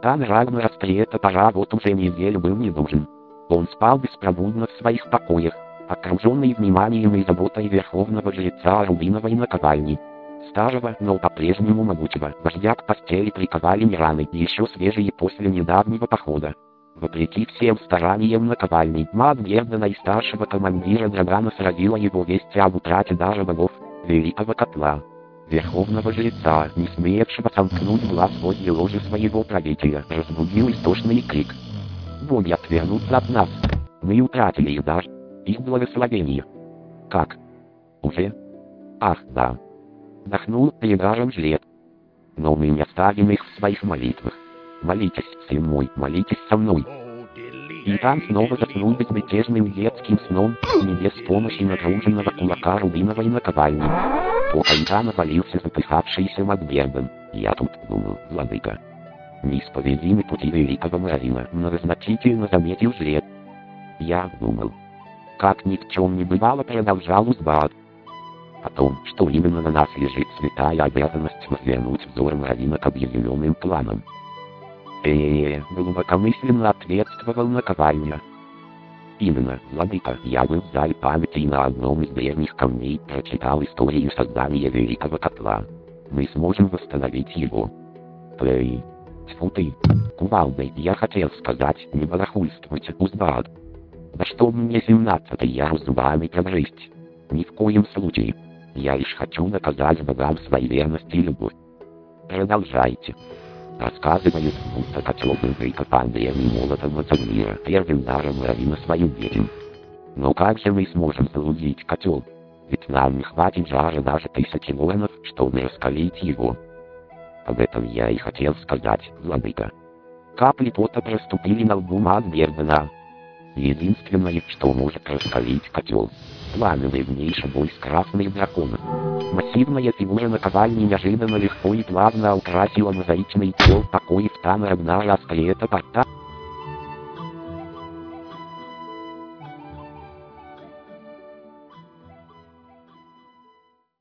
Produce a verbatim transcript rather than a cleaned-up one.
Тан Рагнар Астриэта пора вот уже неделю был не нужен. Он спал беспробудно в своих покоях, окруженный вниманием и заботой верховного жреца Рубиновой наковальни. Старого, но по-прежнему могучего вождя к постели приковали не раны, еще свежие после недавнего похода. Вопреки всем стараниям наковальни, маг Гердена и старшего командира Драгана сразила его весть об утрате дара богов, великого котла. Верховного жреца, не смеявшего сомкнуть глаз возле ложи своего правителя, разбудил истошный крик. «Боги отвернутся от нас! Мы утратили их дар, их благословение!» «Как? Уже? Ах, да!» Вдохнул перегаром жрец. «Но мы не оставим их в своих молитвах. Молитесь, сын мой, молитесь со мной!» И там снова заснул безмятежным детским сном, не без помощи нагруженного кулака Рубиновой наковальни. По Кайтана валился запыхавшийся Макберден. «Я тут думал, владыка. Неисповедимы пути великого Мразина», — многозначительно заметил жрец. «Я думал». Как ни в чем не бывало, продолжал Узбаат. О том, что именно на нас лежит святая обязанность возвернуть взор Мразина к объединенным планам. «Э-э-э», — глубокомысленно ответствовал наковальня. «Именно, владыка, я был в зале памяти и на одном из древних камней прочитал историю создания великого котла. Мы сможем восстановить его». «Плей. Тьфу ты. Кувалдой, я хотел сказать, не барахульствуйте, Узбаат. Да что мне семнадцатый ярус зубами прогрызть? Ни в коем случае. Я лишь хочу наказать богам своей верность и любовь. Продолжайте». Рассказывают, будто котел был прикопан древним молотом Мацагнира, первым даром Мразина своим детям. Но как же мы сможем залудить котел? Ведь нам не хватит жара даже тысячи воинов, чтобы раскалить его. Об этом я и хотел сказать, владыка. Капли пота проступили на лбу Макбердена. Единственное, что может раскалить котел — пламенный в ней войск красных драконов. Массивная фигура наковальни неожиданно легко и плавно украсила мозаичный пол покоев Тана Рагнара Астриэта Порта.